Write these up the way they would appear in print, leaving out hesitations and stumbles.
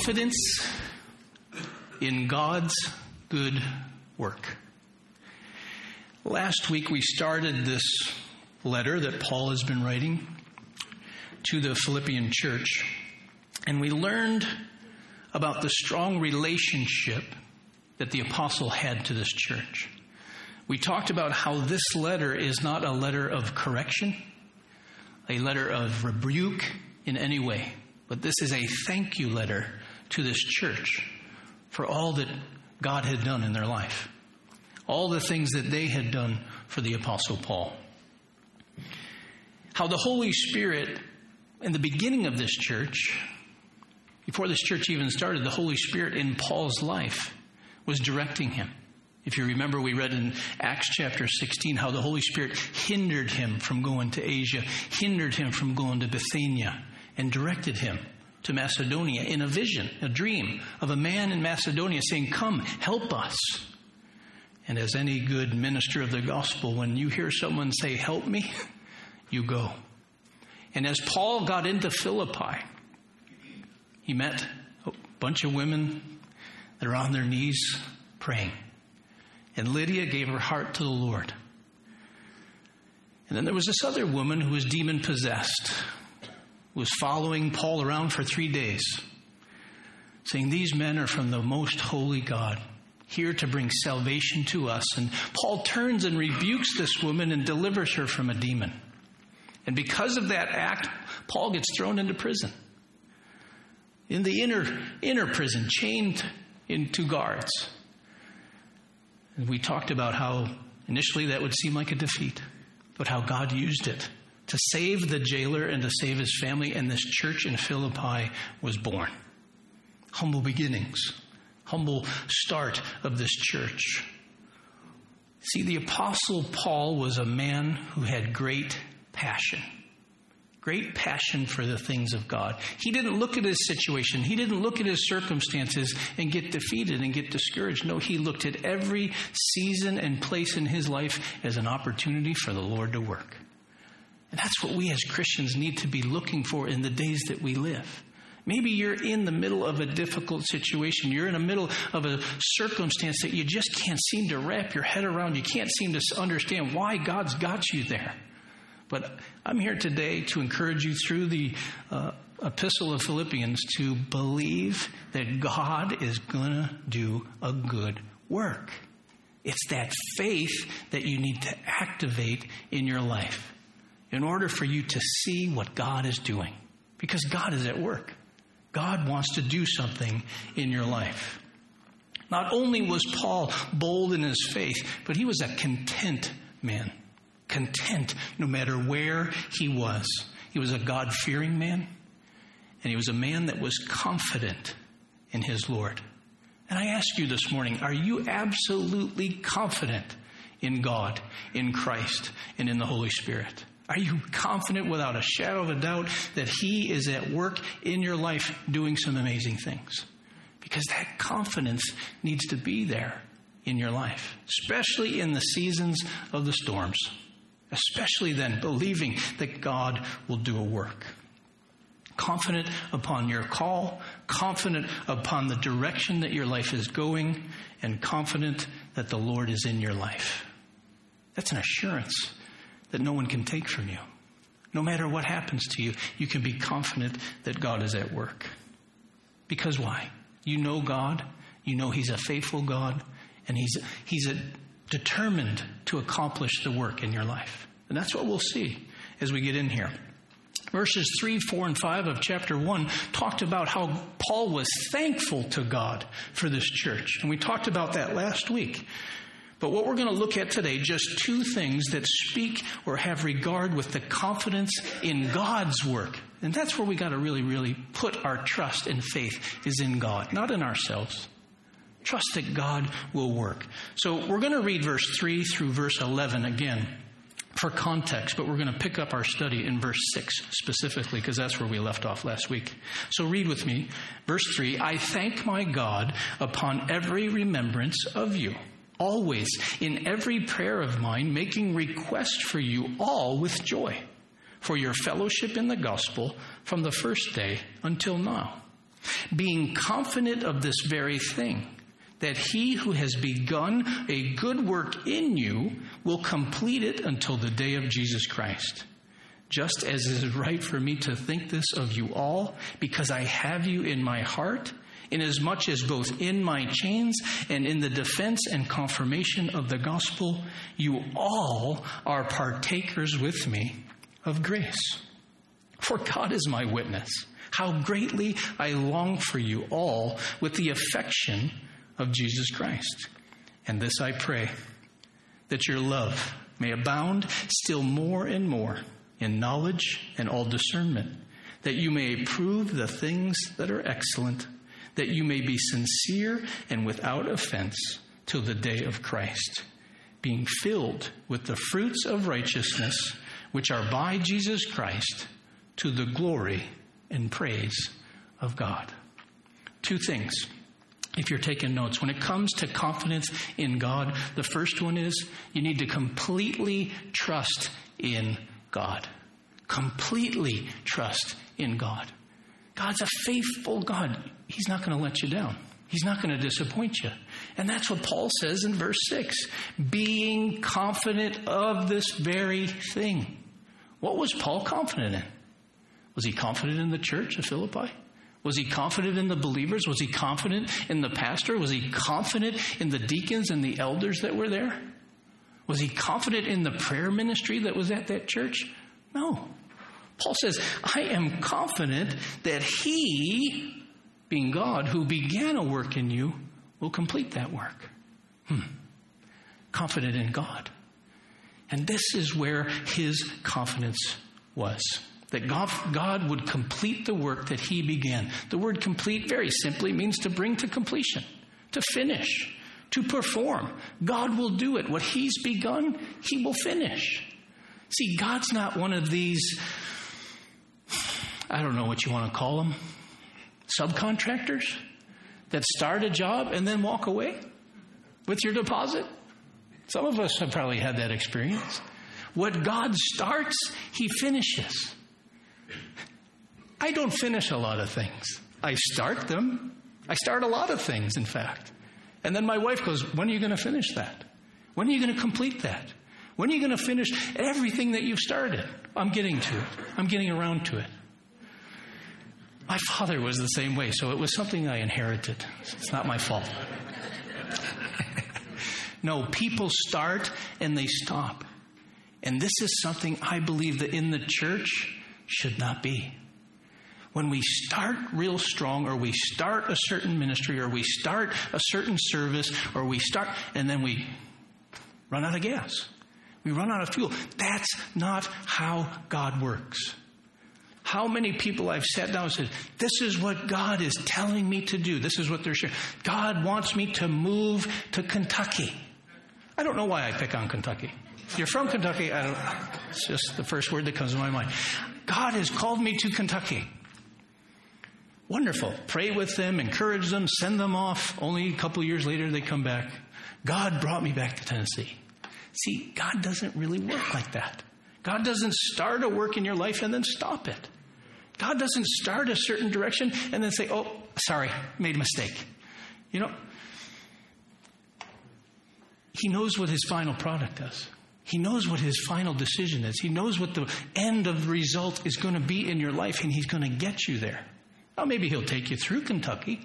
confidence in God's good work. Last week we started this letter that Paul has been writing to the Philippian church, and we learned about the strong relationship that the apostle had to this church. We talked about how this letter is not a letter of correction, a letter of rebuke in any way, but this is a thank you letter to this church for all that God had done in their life, all the things that they had done for the apostle Paul. How the Holy Spirit, in the beginning of this church, before this church even started, the Holy Spirit in Paul's life was directing him. If you remember, we read in Acts chapter 16 how the Holy Spirit hindered him from going to Asia, hindered him from going to Bithynia, and directed him to Macedonia in a vision, a dream of a man in Macedonia saying, "Come, help us." And as any good minister of the gospel, when you hear someone say, "Help me," you go. And as Paul got into Philippi, he met a bunch of women that are on their knees praying. And Lydia gave her heart to the Lord. And then there was this other woman who was demon-possessed, who was following Paul around for 3 days, saying, "These men are from the most holy God, here to bring salvation to us." And Paul turns and rebukes this woman and delivers her from a demon. And because of that act, Paul gets thrown into prison. In the inner prison, chained in 2 guards. And we talked about how initially that would seem like a defeat, but how God used it to save the jailer and to save his family, and this church in Philippi was born. Humble beginnings, humble start of this church. See, the Apostle Paul was a man who had great passion for the things of God. He didn't look at his situation. He didn't look at his circumstances and get defeated and get discouraged. No, he looked at every season and place in his life as an opportunity for the Lord to work. And that's what we as Christians need to be looking for in the days that we live. Maybe you're in the middle of a difficult situation. You're in the middle of a circumstance that you just can't seem to wrap your head around. You can't seem to understand why God's got you there. But I'm here today to encourage you through the Epistle of Philippians to believe that God is going to do a good work. It's that faith that you need to activate in your life in order for you to see what God is doing. Because God is at work. God wants to do something in your life. Not only was Paul bold in his faith, but he was a content man. Content no matter where he was. He was a God-fearing man, and he was a man that was confident in his Lord. And I ask you this morning, are you absolutely confident in God, in Christ, and in the Holy Spirit? Are you confident without a shadow of a doubt that he is at work in your life doing some amazing things? Because that confidence needs to be there in your life, especially in the seasons of the storms. Especially then, believing that God will do a work. Confident upon your call, confident upon the direction that your life is going, and confident that the Lord is in your life. That's an assurance that no one can take from you. No matter what happens to you, you can be confident that God is at work. Because why? You know God, you know He's a faithful God, and He's determined to accomplish the work in your life. And that's what we'll see as we get in here. Verses 3, 4, and 5 of chapter 1 talked about how Paul was thankful to God for this church. And we talked about that last week. But what we're going to look at today, just 2 things that speak or have regard with the confidence in God's work. And that's where we got to really, really put our trust and faith is in God, not in ourselves. Trust that God will work. So we're going to read verse 3 through verse 11 again for context, but we're going to pick up our study in verse 6 specifically because that's where we left off last week. So read with me. Verse 3, I thank my God upon every remembrance of you, always in every prayer of mine, making request for you all with joy, for your fellowship in the gospel from the first day until now, being confident of this very thing, that he who has begun a good work in you will complete it until the day of Jesus Christ. Just as it is right for me to think this of you all, because I have you in my heart, inasmuch as both in my chains and in the defense and confirmation of the gospel, you all are partakers with me of grace. For God is my witness, how greatly I long for you all with the affection of Jesus Christ. And this I pray, that your love may abound still more and more in knowledge and all discernment, that you may prove the things that are excellent, that you may be sincere and without offense till the day of Christ, being filled with the fruits of righteousness, which are by Jesus Christ, to the glory and praise of God. Two things, if you're taking notes. When it comes to confidence in God, the first one is you need to completely trust in God. Completely trust in God. God's a faithful God. He's not going to let you down. He's not going to disappoint you. And that's what Paul says in verse 6. Being confident of this very thing. What was Paul confident in? Was he confident in the church of Philippi? Was he confident in the believers? Was he confident in the pastor? Was he confident in the deacons and the elders that were there? Was he confident in the prayer ministry that was at that church? No. Paul says, I am confident that he, being God, who began a work in you, will complete that work. Confident in God. And this is where his confidence was. That God would complete the work that he began. The word complete very simply means to bring to completion, to finish, to perform. God will do it. What he's begun, he will finish. See, God's not one of these, I don't know what you want to call them, subcontractors that start a job and then walk away with your deposit. Some of us have probably had that experience. What God starts, he finishes. I don't finish a lot of things. I start them. I start a lot of things, in fact. And then my wife goes, when are you going to finish that? When are you going to complete that? When are you going to finish everything that you've started? I'm getting to it. I'm getting around to it. My father was the same way, so it was something I inherited. It's not my fault. No, people start and they stop. And this is something I believe that in the church should not be. When we start real strong, or we start a certain ministry, or we start a certain service, or we start, and then we run out of gas. We run out of fuel. That's not how God works. How many people I've sat down and said, this is what God is telling me to do. This is what they're sharing. God wants me to move to Kentucky. I don't know why I pick on Kentucky. If you're from Kentucky, it's just the first word that comes to my mind. God has called me to Kentucky. Wonderful. Pray with them, encourage them, send them off. Only a couple of years later, they come back. God brought me back to Tennessee. See, God doesn't really work like that. God doesn't start a work in your life and then stop it. God doesn't start a certain direction and then say, oh, sorry, made a mistake. You know, he knows what his final product is. He knows what his final decision is. He knows what the end of the result is going to be in your life, and he's going to get you there. Now, maybe he'll take you through Kentucky.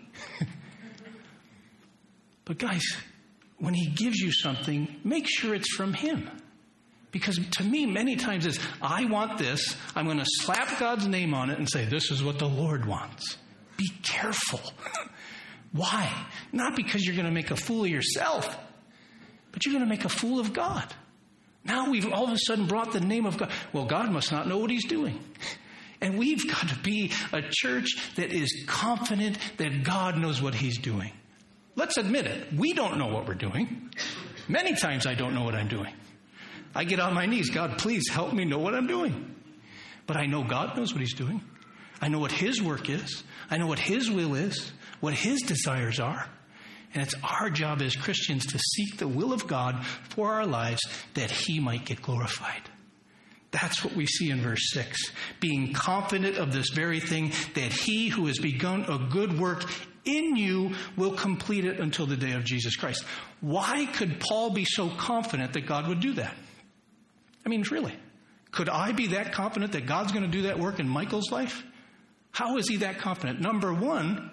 But guys, when he gives you something, make sure it's from him. Because to me, many times it's, I want this. I'm going to slap God's name on it and say, this is what the Lord wants. Be careful. Why? Not because you're going to make a fool of yourself, but you're going to make a fool of God. Now we've all of a sudden brought the name of God. Well, God must not know what he's doing. And we've got to be a church that is confident that God knows what he's doing. Let's admit it. We don't know what we're doing. Many times I don't know what I'm doing. I get on my knees. God, please help me know what I'm doing. But I know God knows what he's doing. I know what his work is. I know what his will is, what his desires are. And it's our job as Christians to seek the will of God for our lives that he might get glorified. That's what we see in verse 6. Being confident of this very thing, that he who has begun a good work in you will complete it until the day of Jesus Christ. Why could Paul be so confident that God would do that? I mean, really, could I be that confident that God's going to do that work in Michael's life? How is he that confident? Number one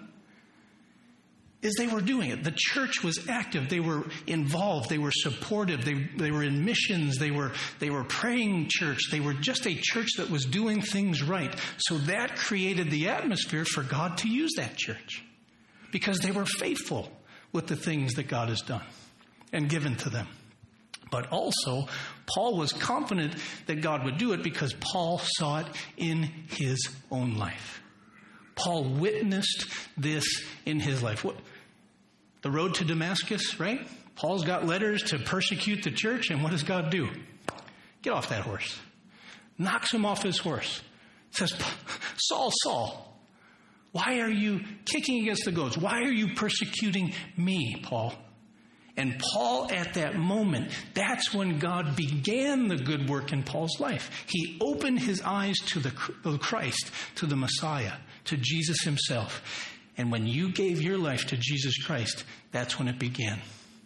is they were doing it. The church was active. They were involved. They were supportive. They were in missions. They were praying church. They were just a church that was doing things right. So that created the atmosphere for God to use that church because they were faithful with the things that God has done and given to them. But also, Paul was confident that God would do it because Paul saw it in his own life. Paul witnessed this in his life. The road to Damascus, right? Paul's got letters to persecute the church, and what does God do? Get off that horse. Knocks him off his horse. Says, Saul, Saul, why are you kicking against the goads? Why are you persecuting me, Paul? And Paul, at that moment, that's when God began the good work in Paul's life. He opened his eyes to the Christ, to the Messiah, to Jesus himself. And when you gave your life to Jesus Christ, that's when it began.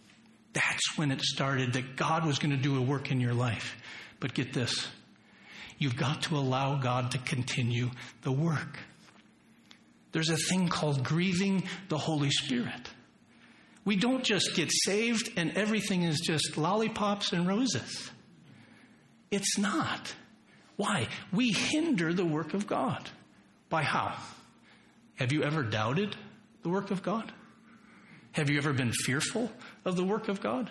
That's when it started, that God was going to do a work in your life. But get this, you've got to allow God to continue the work. There's a thing called grieving the Holy Spirit. We don't just get saved and everything is just lollipops and roses. It's not. Why? We hinder the work of God. By how? Have you ever doubted the work of God? Have you ever been fearful of the work of God?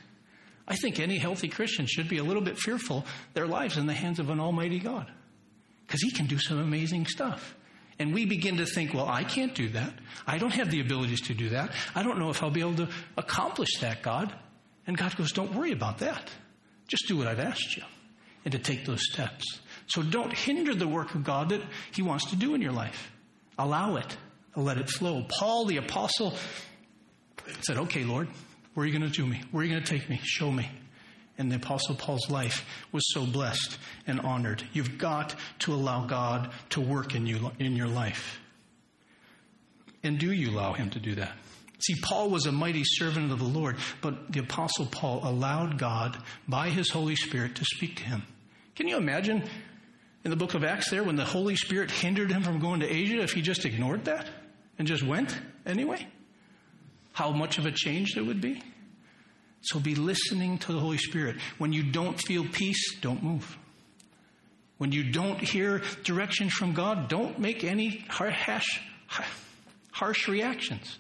I think any healthy Christian should be a little bit fearful their lives in the hands of an almighty God. Because he can do some amazing stuff. And we begin to think, well, I can't do that. I don't have the abilities to do that. I don't know if I'll be able to accomplish that, God. And God goes, don't worry about that. Just do what I've asked you. And to take those steps. So don't hinder the work of God that he wants to do in your life. Allow it. Let it flow. Paul, the apostle, said, okay, Lord, where are you going to do me? Where are you going to take me? Show me. And the Apostle Paul's life was so blessed and honored. You've got to allow God to work in you, in your life. And do you allow him to do that? See, Paul was a mighty servant of the Lord, but the Apostle Paul allowed God, by his Holy Spirit, to speak to him. Can you imagine in the book of Acts there when the Holy Spirit hindered him from going to Asia if he just ignored that and just went anyway? How much of a change there would be? So be listening to the Holy Spirit. When you don't feel peace, don't move. When you don't hear direction from God, don't make any harsh reactions.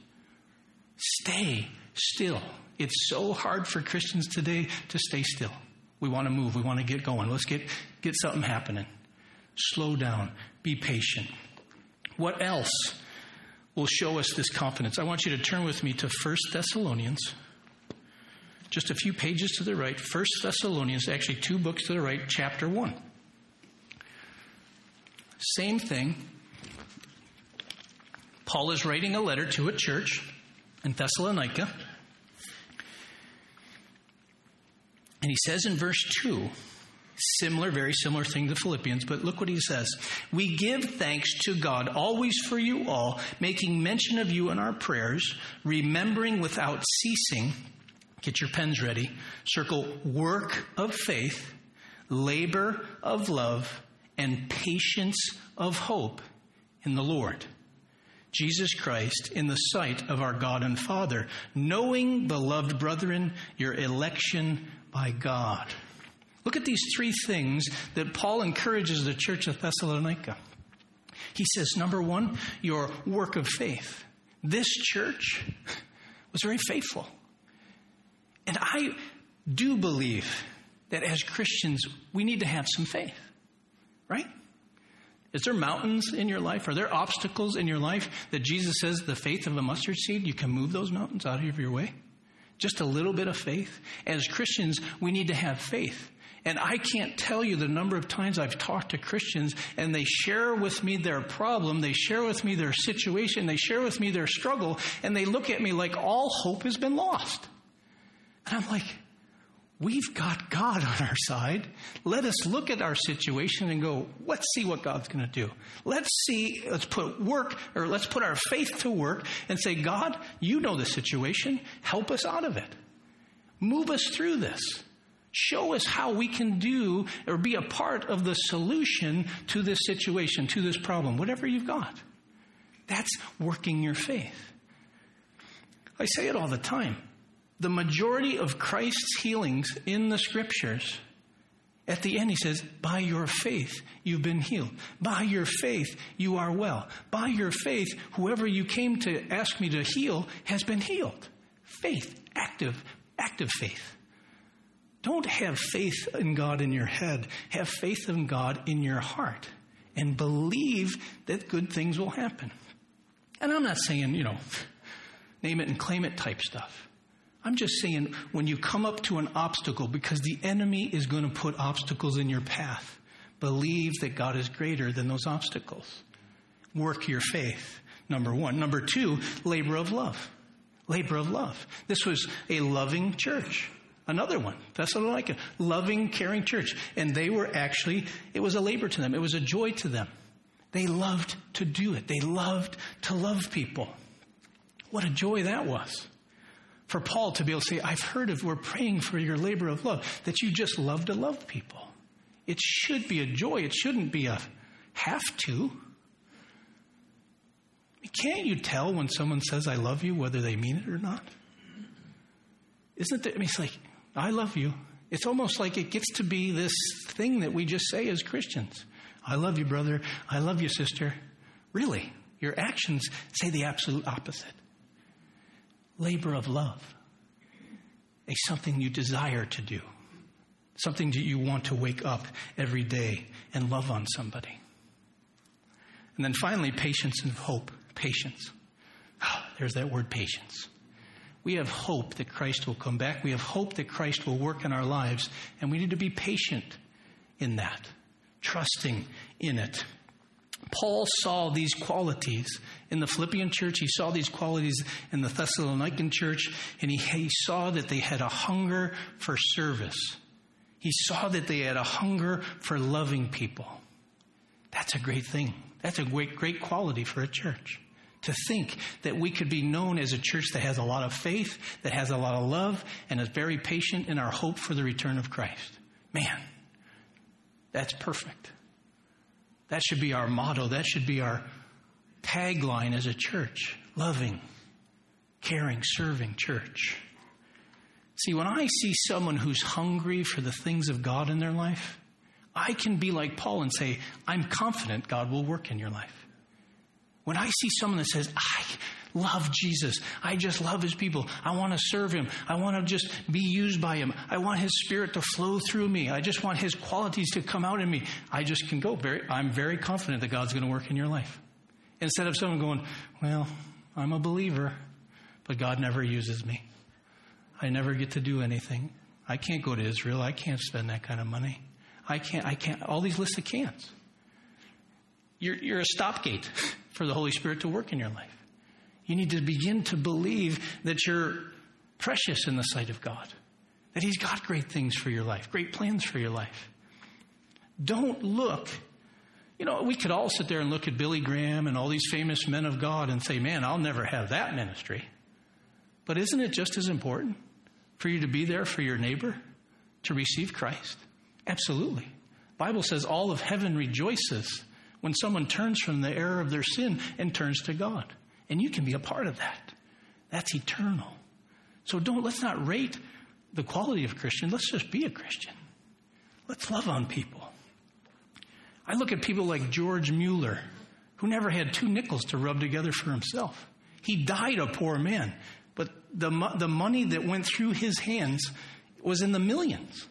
Stay still. It's so hard for Christians today to stay still. We want to move. We want to get going. Let's get something happening. Slow down. Be patient. What else will show us this confidence? I want you to turn with me to 1 Thessalonians. Just a few pages to the right. 1 Thessalonians, actually 2 books to the right, chapter 1. Same thing. Paul is writing a letter to a church in Thessalonica. And he says in verse 2, very similar thing to Philippians, but look what he says. We give thanks to God always for you all, making mention of you in our prayers, remembering without ceasing. Get your pens ready. Circle work of faith, labor of love, and patience of hope in the Lord Jesus Christ in the sight of our God and Father, knowing, beloved brethren, your election by God. Look at these 3 things that Paul encourages the church of Thessalonica. He says, number 1, your work of faith. This church was very faithful. And I do believe that as Christians, we need to have some faith, right? Is there mountains in your life? Are there obstacles in your life that Jesus says the faith of a mustard seed, you can move those mountains out of your way? Just a little bit of faith. As Christians, we need to have faith. And I can't tell you the number of times I've talked to Christians and they share with me their problem, they share with me their situation, they share with me their struggle, and they look at me like all hope has been lost. And I'm like, We've got God on our side. Let us look at our situation and go, let's see what God's going to do. Let's put our faith to work and say, God, you know the situation. Help us out of it. Move us through this. Show us how we can do or be a part of the solution to this situation, to this problem, whatever you've got. That's working your faith. I say it all the time. The majority of Christ's healings in the scriptures, at the end he says, by your faith you've been healed. By your faith you are well. By your faith, whoever you came to ask me to heal has been healed. Faith, active faith. Don't have faith in God in your head. Have faith in God in your heart. And believe that good things will happen. And I'm not saying, name it and claim it type stuff. I'm just saying when you come up to an obstacle, because the enemy is going to put obstacles in your path, believe that God is greater than those obstacles. Work your faith, number one. Number two, labor of love. Labor of love. This was a loving church. Another one, Thessalonica, loving, caring church. And they were it was a labor to them. It was a joy to them. They loved to do it. They loved to love people. What a joy that was. For Paul to be able to say, we're praying for your labor of love, that you just love to love people. It should be a joy. It shouldn't be a have to. Can't you tell when someone says, I love you, whether they mean it or not? Isn't it? It's like, I love you. It's almost like it gets to be this thing that we just say as Christians. I love you, brother. I love you, sister. Really, your actions say the absolute opposite. Labor of love is something you desire to do, something that you want to wake up every day and love on somebody. And then finally, patience and hope. Patience. There's that word, patience. We have hope that Christ will come back. We have hope that Christ will work in our lives, and we need to be patient in that, trusting in it. Paul saw these qualities in the Philippian church. He saw these qualities in the Thessalonican church, and he saw that they had a hunger for service. He saw that they had a hunger for loving people. That's a great thing. That's a great quality for a church. To think that we could be known as a church that has a lot of faith, that has a lot of love, and is very patient in our hope for the return of Christ. Man, that's perfect. That should be our motto. That should be our tagline as a church. Loving, caring, serving church. See, when I see someone who's hungry for the things of God in their life, I can be like Paul and say, I'm confident God will work in your life. When I see someone that says, I love Jesus, I just love his people, I want to serve him, I want to just be used by him, I want his spirit to flow through me, I just want his qualities to come out in me, I just can go, I'm very confident that God's going to work in your life. Instead of someone going, well, I'm a believer, but God never uses me. I never get to do anything. I can't go to Israel. I can't spend that kind of money. I can't, all these lists of can'ts. You're a stopgate for the Holy Spirit to work in your life. You need to begin to believe that you're precious in the sight of God, that he's got great things for your life, great plans for your life. Don't look, we could all sit there and look at Billy Graham and all these famous men of God and say, man, I'll never have that ministry. But isn't it just as important for you to be there for your neighbor, to receive Christ? Absolutely. The Bible says all of heaven rejoices when someone turns from the error of their sin and turns to God. And you can be a part of that. That's eternal. So let's not rate the quality of a Christian. Let's just be a Christian. Let's love on people. I look at people like George Mueller, who never had 2 nickels to rub together for himself. He died a poor man, but the money that went through his hands was in the millions.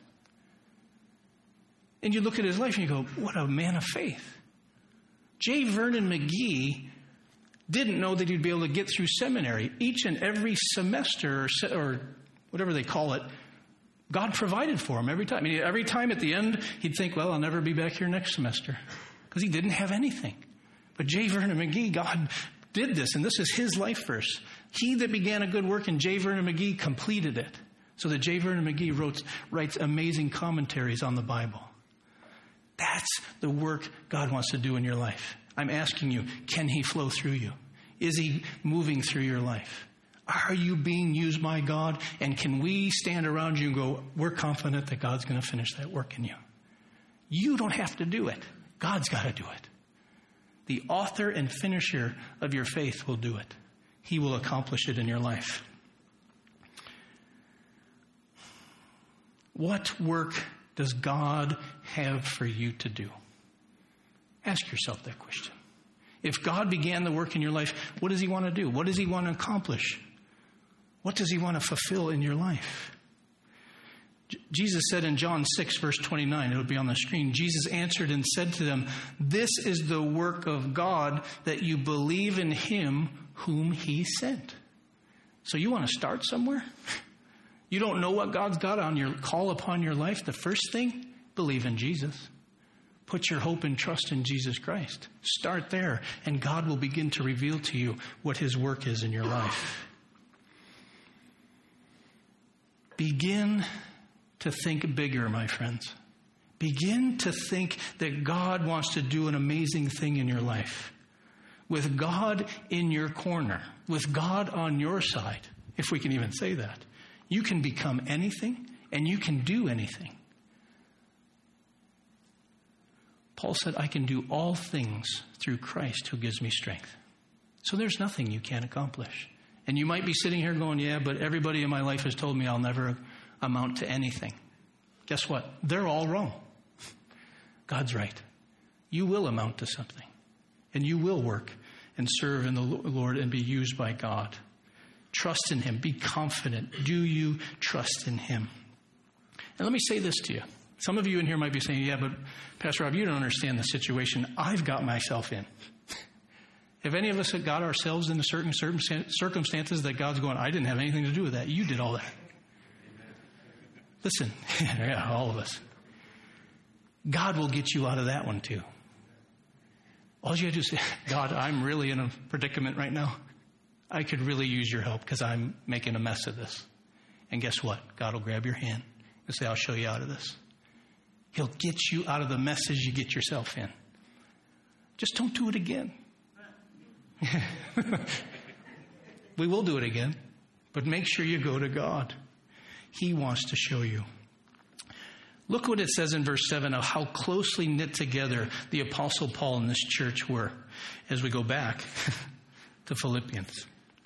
And you look at his life and you go, what a man of faith. J. Vernon McGee didn't know that he'd be able to get through seminary. Each and every semester or whatever they call it, God provided for him every time. Every time at the end, he'd think, well, I'll never be back here next semester because he didn't have anything. But J. Vernon McGee, God did this, and this is his life verse. He that began a good work in J. Vernon McGee completed it. so that J. Vernon McGee writes amazing commentaries on the Bible. That's the work God wants to do in your life. I'm asking you, can he flow through you? Is he moving through your life? Are you being used by God? And can we stand around you and go, we're confident that God's going to finish that work in you? You don't have to do it. God's got to do it. The author and finisher of your faith will do it. He will accomplish it in your life. What work does God have for you to do? Ask yourself that question. If God began the work in your life, what does he want to do? What does he want to accomplish? What does he want to fulfill in your life? Jesus said in John 6, verse 29, it'll be on the screen, Jesus answered and said to them, "This is the work of God, that you believe in him whom he sent." So you want to start somewhere? You don't know what God's got on your call upon your life? The first thing, believe in Jesus. Put your hope and trust in Jesus Christ. Start there, and God will begin to reveal to you what his work is in your life. Begin to think bigger, my friends. Begin to think that God wants to do an amazing thing in your life. With God in your corner, with God on your side, if we can even say that, you can become anything and you can do anything. Paul said, I can do all things through Christ who gives me strength. So there's nothing you can't accomplish. And you might be sitting here going, yeah, but everybody in my life has told me I'll never amount to anything. Guess what? They're all wrong. God's right. You will amount to something. And you will work and serve in the Lord and be used by God. Trust in him. Be confident. Do you trust in him? And let me say this to you. Some of you in here might be saying, yeah, but Pastor Rob, you don't understand the situation I've got myself in. If any of us had got ourselves into certain circumstances that God's going, I didn't have anything to do with that. You did all that. Listen, yeah, all of us. God will get you out of that one too. All you have to do is say, God, I'm really in a predicament right now. I could really use your help because I'm making a mess of this. And guess what? God will grab your hand and say, I'll show you out of this. He'll get you out of the messes you get yourself in. Just don't do it again. We will do it again, but make sure you go to God. He wants to show you. Look what it says in verse 7 of how closely knit together the Apostle Paul and this church were as we go back to Philippians.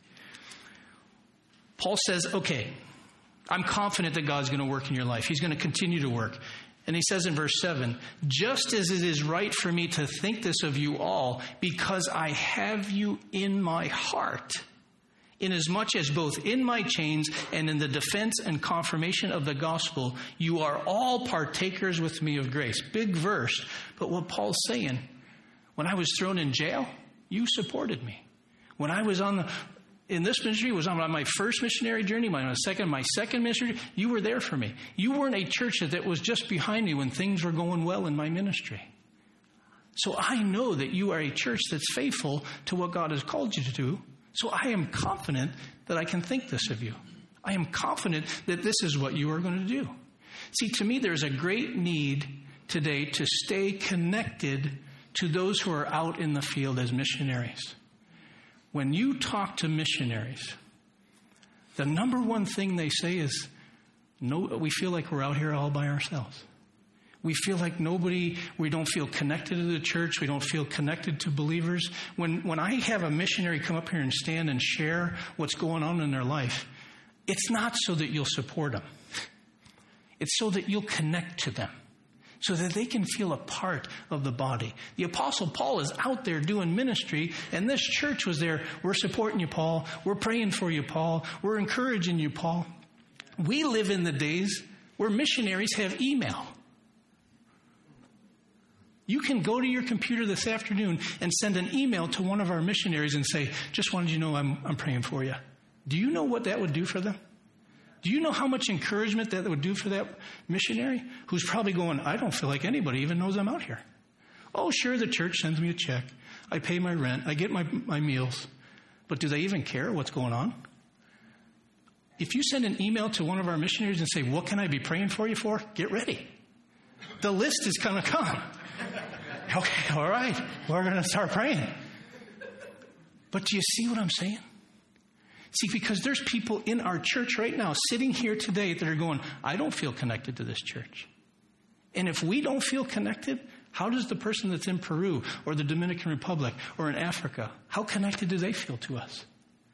Paul says, okay, I'm confident that God's going to work in your life. He's going to continue to work. And he says in verse 7, just as it is right for me to think this of you all, because I have you in my heart, inasmuch as both in my chains and in the defense and confirmation of the gospel, you are all partakers with me of grace. Big verse, but what Paul's saying, when I was thrown in jail, you supported me. When I was in this ministry, was on my first missionary journey, my second ministry, you were there for me. You weren't a church that was just behind me when things were going well in my ministry. So I know that you are a church that's faithful to what God has called you to do. So I am confident that I can think this of you. I am confident that this is what you are going to do. See, to me, there's a great need today to stay connected to those who are out in the field as missionaries. When you talk to missionaries, the number one thing they say is, no, we feel like we're out here all by ourselves. We feel like we don't feel connected to the church. We don't feel connected to believers. When I have a missionary come up here and stand and share what's going on in their life, it's not so that you'll support them. It's so that you'll connect to them, so that they can feel a part of the body. The Apostle Paul is out there doing ministry, and this church was there. We're supporting you, Paul. We're praying for you, Paul. We're encouraging you, Paul. We live in the days where missionaries have email. You can go to your computer this afternoon and send an email to one of our missionaries and say, just wanted you to know I'm praying for you. Do you know what that would do for them? Do you know how much encouragement that would do for that missionary who's probably going, I don't feel like anybody even knows I'm out here. Oh, sure, the church sends me a check. I pay my rent. I get my meals. But do they even care what's going on? if you send an email to one of our missionaries and say, what can I be praying for you for? Get ready. The list is going to come. Okay, all right. We're going to start praying. But do you see what I'm saying? See, because there's people in our church right now sitting here today that are going, I don't feel connected to this church. And if we don't feel connected, how does the person that's in Peru or the Dominican Republic or in Africa, how connected do they feel to us?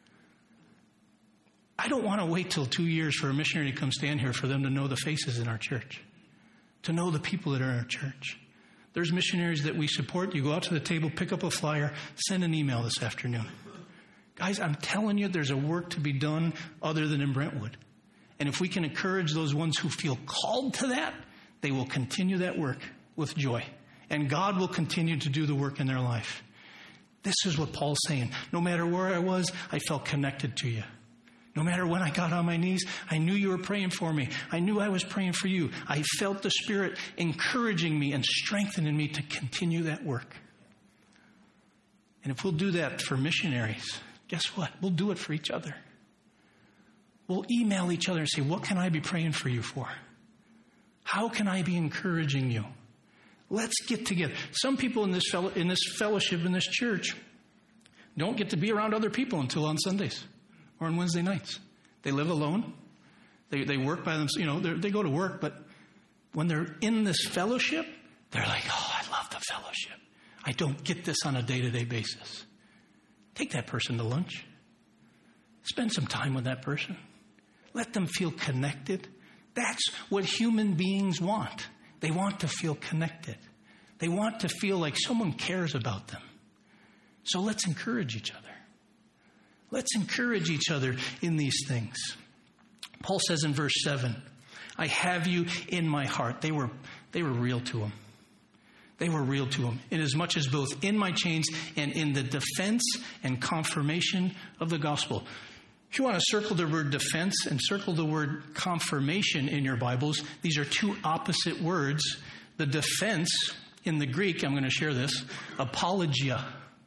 I don't want to wait till 2 years for a missionary to come stand here for them to know the faces in our church, to know the people that are in our church. There's missionaries that we support. You go out to the table, pick up a flyer, send an email this afternoon. Guys, I'm telling you, there's a work to be done other than in Brentwood. And if we can encourage those ones who feel called to that, they will continue that work with joy. And God will continue to do the work in their life. This is what Paul's saying. No matter where I was, I felt connected to you. No matter when I got on my knees, I knew you were praying for me. I knew I was praying for you. I felt the Spirit encouraging me and strengthening me to continue that work. And if we'll do that for missionaries, guess what? We'll do it for each other. We'll email each other and say, what can I be praying for you for? How can I be encouraging you? Let's get together. Some people in this fellowship, in this church, don't get to be around other people until on Sundays or on Wednesday nights. They live alone. They work by themselves. They go to work, but when they're in this fellowship, they're like, oh, I love the fellowship. I don't get this on a day-to-day basis. Take that person to lunch. Spend some time with that person. Let them feel connected. That's what human beings want. They want to feel connected. They want to feel like someone cares about them. So let's encourage each other. Let's encourage each other in these things. Paul says in verse 7, I have you in my heart. They were real to him. They were real to him, inasmuch as both in my chains and in the defense and confirmation of the gospel. If you want to circle the word defense and circle the word confirmation in your Bibles, these are two opposite words. The defense in the Greek, I'm going to share this, apologia.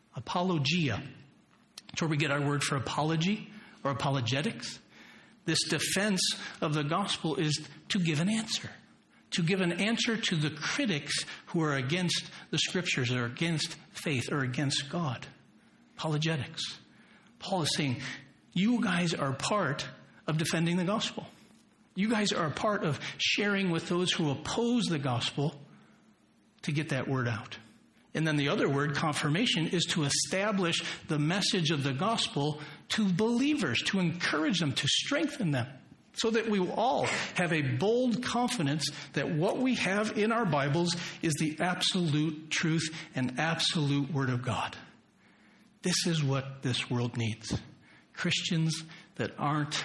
That's where we get our word for apology or apologetics. This defense of the gospel is to give an answer. To give an answer to the critics who are against the scriptures or against faith or against God. Apologetics. Paul is saying, you guys are part of defending the gospel. You guys are a part of sharing with those who oppose the gospel to get that word out. And then the other word, confirmation, is to establish the message of the gospel to believers, to encourage them, to strengthen them, so that we will all have a bold confidence that what we have in our Bibles is the absolute truth and absolute word of God. This is what this world needs. Christians that aren't,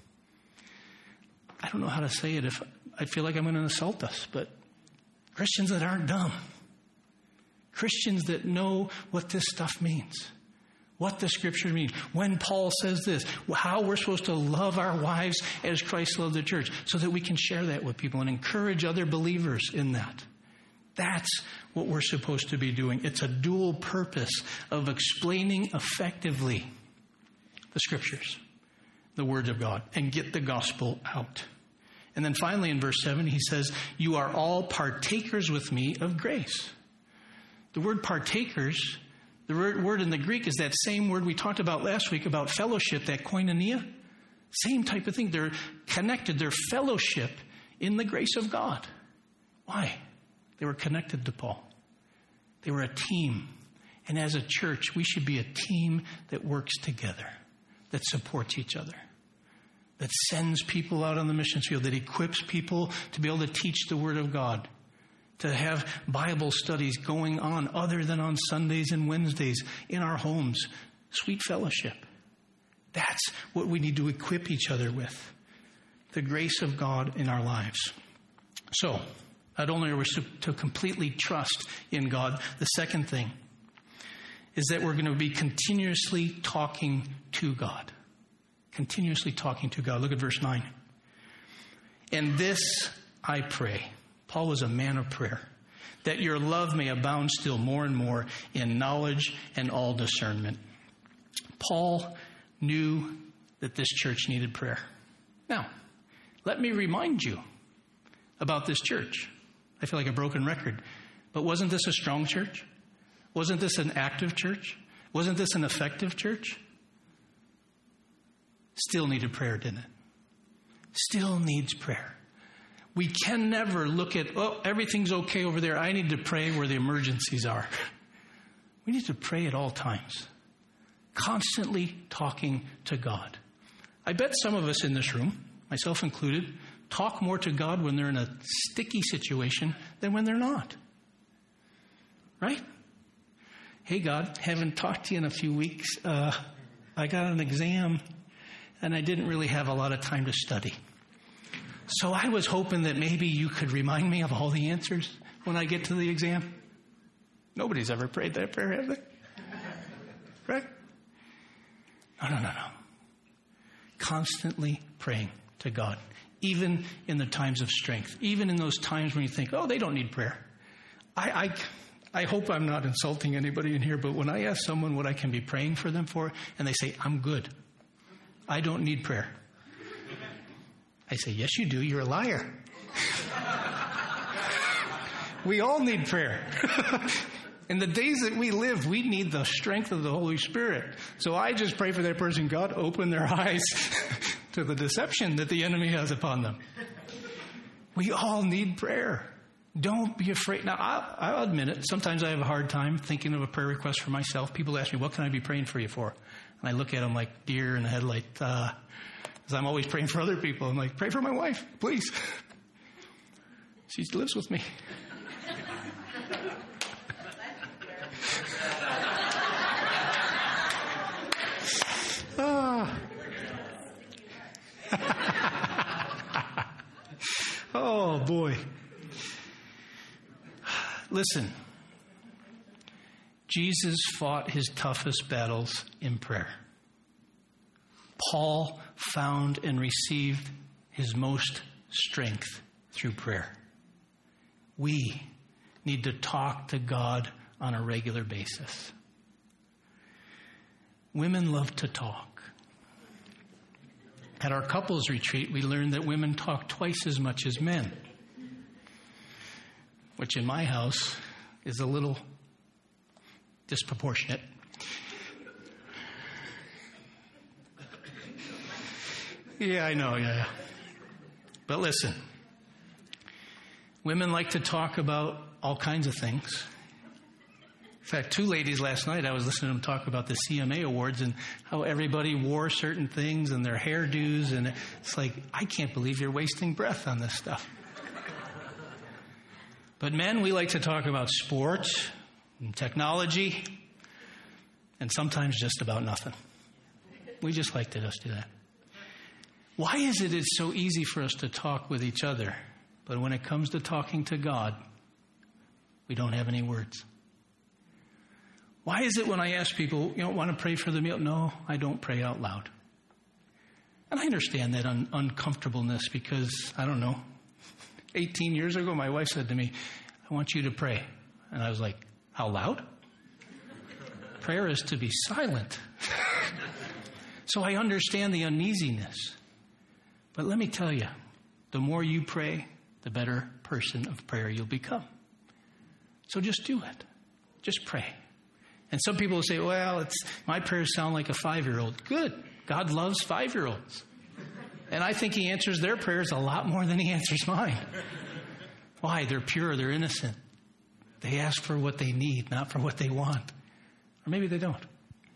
I don't know how to say it if I feel like I'm going to insult us, but Christians that aren't dumb. Christians that know what this stuff means, what the scripture means. When Paul says this, how we're supposed to love our wives as Christ loved the church, so that we can share that with people and encourage other believers in that. That's what we're supposed to be doing. It's a dual purpose of explaining effectively the scriptures, the words of God, and get the gospel out. And then finally in verse 7, he says, you are all partakers with me of grace. The word partakers, the word in the Greek is that same word we talked about last week about fellowship, that koinonia. Same type of thing. They're connected. They're fellowship in the grace of God. Why? They were connected to Paul. They were a team. And as a church, we should be a team that works together, that supports each other, that sends people out on the mission field, that equips people to be able to teach the Word of God, to have Bible studies going on other than on Sundays and Wednesdays in our homes. Sweet fellowship. That's what we need to equip each other with. The grace of God in our lives. So, not only are we to completely trust in God, the second thing is that we're going to be continuously talking to God. Continuously talking to God. Look at verse 9. And this I pray. Paul was a man of prayer. That your love may abound still more and more in knowledge and all discernment. Paul knew that this church needed prayer. Now, let me remind you about this church. I feel like a broken record. But wasn't this a strong church? Wasn't this an active church? Wasn't this an effective church? Still needed prayer, didn't it? Still needs prayer. We can never look at, everything's okay over there. I need to pray where the emergencies are. We need to pray at all times. Constantly talking to God. I bet some of us in this room, myself included, talk more to God when they're in a sticky situation than when they're not. Right? Hey God, haven't talked to you in a few weeks. I got an exam and I didn't really have a lot of time to study. So I was hoping that maybe you could remind me of all the answers when I get to the exam. Nobody's ever prayed that prayer, have they? Right? No. Constantly praying to God, even in the times of strength, even in those times when you think, they don't need prayer. I hope I'm not insulting anybody in here, but when I ask someone what I can be praying for them for, and they say, I'm good, I don't need prayer. I say, yes, you do. You're a liar. We all need prayer. In the days that we live, we need the strength of the Holy Spirit. So I just pray for that person. God, open their eyes to the deception that the enemy has upon them. We all need prayer. Don't be afraid. Now, I'll admit it. Sometimes I have a hard time thinking of a prayer request for myself. People ask me, what can I be praying for you for? And I look at them like deer in the headlight. Because I'm always praying for other people. I'm like, pray for my wife, please. She lives with me. Oh, boy. Listen, Jesus fought his toughest battles in prayer. Paul found and received his most strength through prayer. We need to talk to God on a regular basis. Women love to talk. At our couples retreat, we learned that women talk twice as much as men, which in my house is a little disproportionate. Yeah, I know, yeah. But listen, women like to talk about all kinds of things. In fact, two ladies last night, I was listening to them talk about the CMA Awards and how everybody wore certain things and their hairdos. And it's like, I can't believe you're wasting breath on this stuff. But men, we like to talk about sports and technology and sometimes just about nothing. We just like to just do that. Why is it it's so easy for us to talk with each other, but when it comes to talking to God, we don't have any words? Why is it when I ask people, want to pray for the meal? No, I don't pray out loud. And I understand that uncomfortableness because, 18 years ago, my wife said to me, I want you to pray. And I was like, out loud? Prayer is to be silent. So I understand the uneasiness. But let me tell you, the more you pray, the better person of prayer you'll become. So just do it. Just pray. And some people will say, well, my prayers sound like a 5-year-old. Good. God loves 5-year-olds. And I think he answers their prayers a lot more than he answers mine. Why? They're pure. They're innocent. They ask for what they need, not for what they want. Or maybe they don't.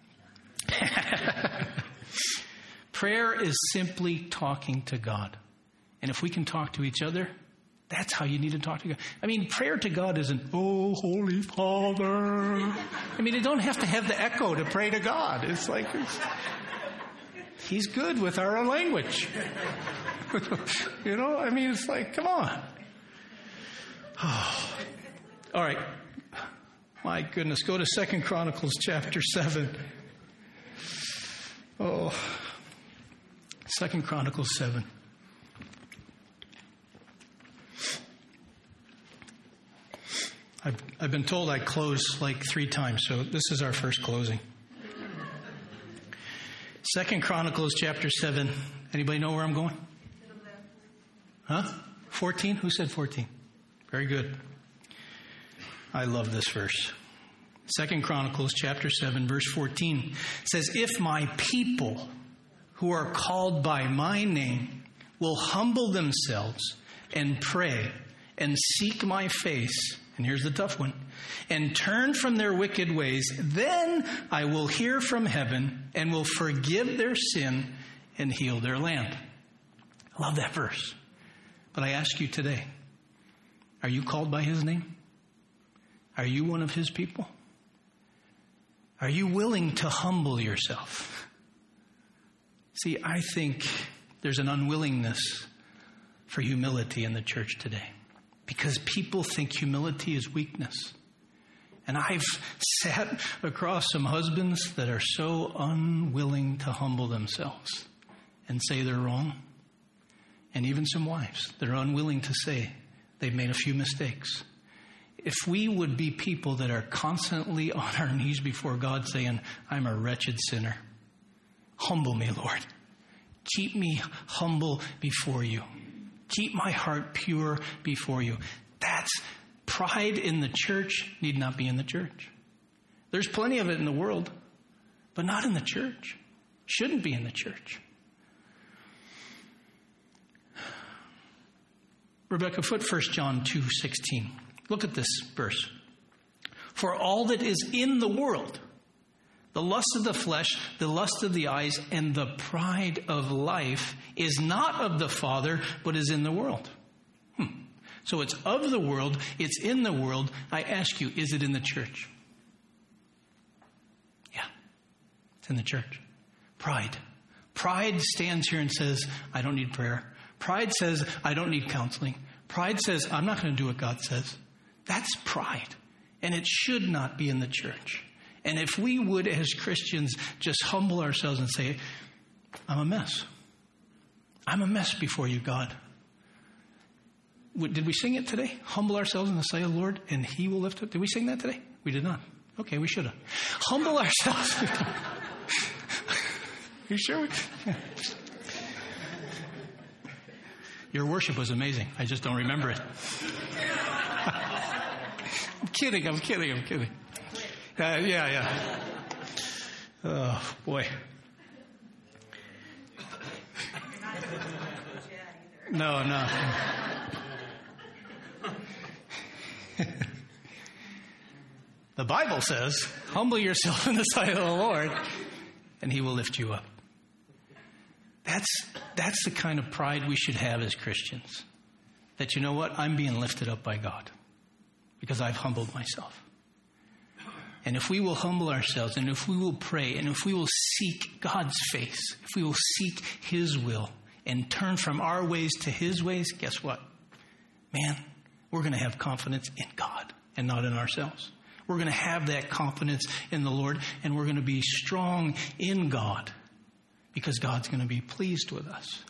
Prayer is simply talking to God. And if we can talk to each other, that's how you need to talk to God. Prayer to God isn't, oh, Holy Father. You don't have to have the echo to pray to God. It's like, he's good with our own language. It's like, come on. Oh. All right. My goodness. Go to 2 Chronicles chapter 7. Oh. 2 Chronicles 7. I've been told I close like 3 times, so this is our first closing. 2 Chronicles chapter 7. Anybody know where I'm going? Huh? 14? Who said 14? Very good. I love this verse. 2 Chronicles chapter 7, verse 14 says, if my people who are called by my name will humble themselves and pray and seek my face, and here's the tough one, and turn from their wicked ways, then I will hear from heaven and will forgive their sin and heal their land. I love that verse. But I ask you today, are you called by his name? Are you one of his people? Are you willing to humble yourself? See, I think there's an unwillingness for humility in the church today because people think humility is weakness. And I've sat across some husbands that are so unwilling to humble themselves and say they're wrong. And even some wives that are unwilling to say they've made a few mistakes. If we would be people that are constantly on our knees before God saying, I'm a wretched sinner. Humble me, Lord. Keep me humble before you. Keep my heart pure before you. That's pride in the church need not be in the church. There's plenty of it in the world, but not in the church. Shouldn't be in the church. Rebecca, put 1 John 2:16. Look at this verse. For all that is in the world, the lust of the flesh, the lust of the eyes, and the pride of life is not of the Father, but is in the world. So it's of the world, it's in the world. I ask you, is it in the church? Yeah, it's in the church. Pride. Pride stands here and says, I don't need prayer. Pride says, I don't need counseling. Pride says, I'm not going to do what God says. That's pride. And it should not be in the church. And if we would, as Christians, just humble ourselves and say, I'm a mess. I'm a mess before you, God. Did we sing it today? Humble ourselves in the sight of the Lord, and he will lift up. Did we sing that today? We did not. Okay, we should have. Humble ourselves. You sure? Your worship was amazing. I just don't remember it. I'm kidding. Yeah. Oh, boy. No. The Bible says, humble yourself in the sight of the Lord, and he will lift you up. That's the kind of pride we should have as Christians. That, you know what? I'm being lifted up by God because I've humbled myself. And if we will humble ourselves, and if we will pray, and if we will seek God's face, if we will seek his will and turn from our ways to his ways, guess what? Man, we're going to have confidence in God and not in ourselves. We're going to have that confidence in the Lord, and we're going to be strong in God because God's going to be pleased with us.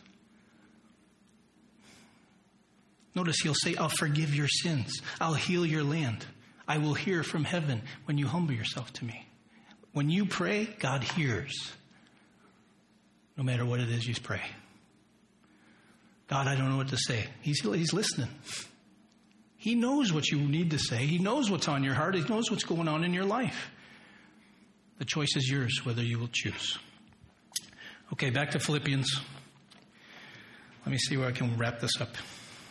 Notice he'll say, I'll forgive your sins. I'll heal your land. I will hear from heaven when you humble yourself to me. When you pray, God hears. No matter what it is you pray. God, I don't know what to say. He's listening. He knows what you need to say. He knows what's on your heart. He knows what's going on in your life. The choice is yours, whether you will choose. Okay, back to Philippians. Let me see where I can wrap this up.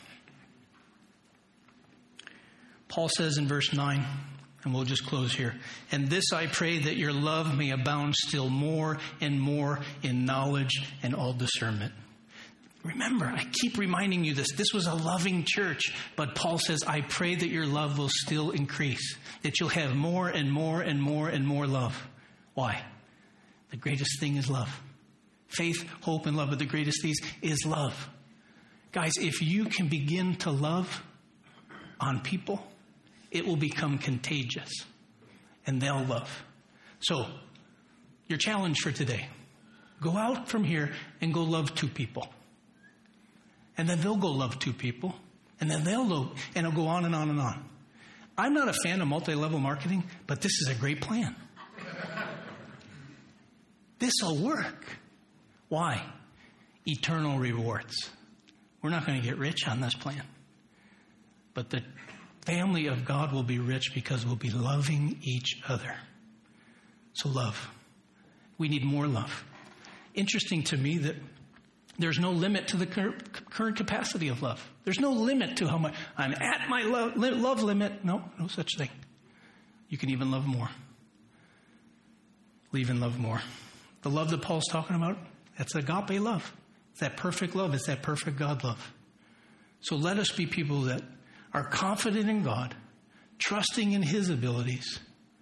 Paul says in verse 9, and we'll just close here, and this I pray that your love may abound still more and more in knowledge and all discernment. Remember, I keep reminding you this. This was a loving church, but Paul says, I pray that your love will still increase, that you'll have more and more and more and more love. Why? The greatest thing is love. Faith, hope, and love, but the greatest thing is love. Guys, if you can begin to love on people, it will become contagious, and they'll love. So, your challenge for today, go out from here and go love 2 people. And then they'll go love 2 people, and then they'll love, and it'll go on and on and on. I'm not a fan of multi-level marketing, but this is a great plan. This will work. Why? Eternal rewards. We're not going to get rich on this plan. But the family of God will be rich because we'll be loving each other. So love. We need more love. Interesting to me that there's no limit to the current capacity of love. There's no limit to how much I'm at my love limit. No such thing. You can even love more. Even love more. The love that Paul's talking about, that's agape love. It's that perfect love. It's that perfect God love. So let us be people that are confident in God, trusting in His abilities,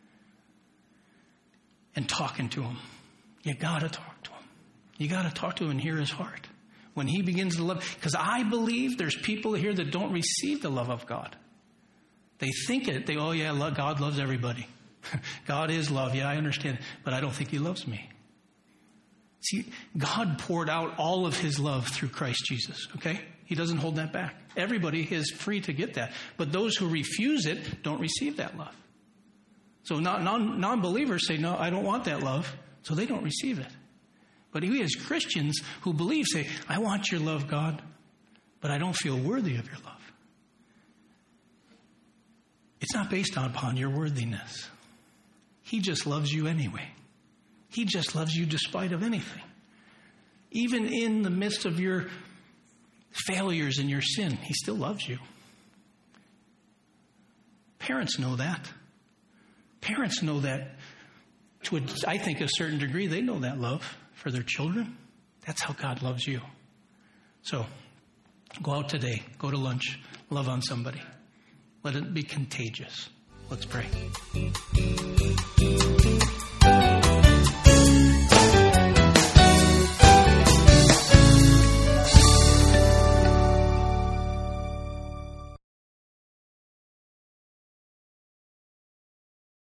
and talking to Him. You got to talk to Him. You got to talk to Him and hear His heart. When He begins to love, because I believe there's people here that don't receive the love of God. They think it. God loves everybody. God is love. Yeah, I understand. But I don't think He loves me. See, God poured out all of His love through Christ Jesus. Okay? He doesn't hold that back. Everybody is free to get that. But those who refuse it don't receive that love. So non-believers say, no, I don't want that love. So they don't receive it. But we as Christians who believe say, I want your love, God, but I don't feel worthy of your love. It's not based upon your worthiness. He just loves you anyway. He just loves you despite of anything. Even in the midst of your failures and your sin, He still loves you. Parents know that. Parents know that to, I think, a certain degree. They know that love for their children. That's how God loves you. So, go out today. Go to lunch. Love on somebody. Let it be contagious. Let's pray.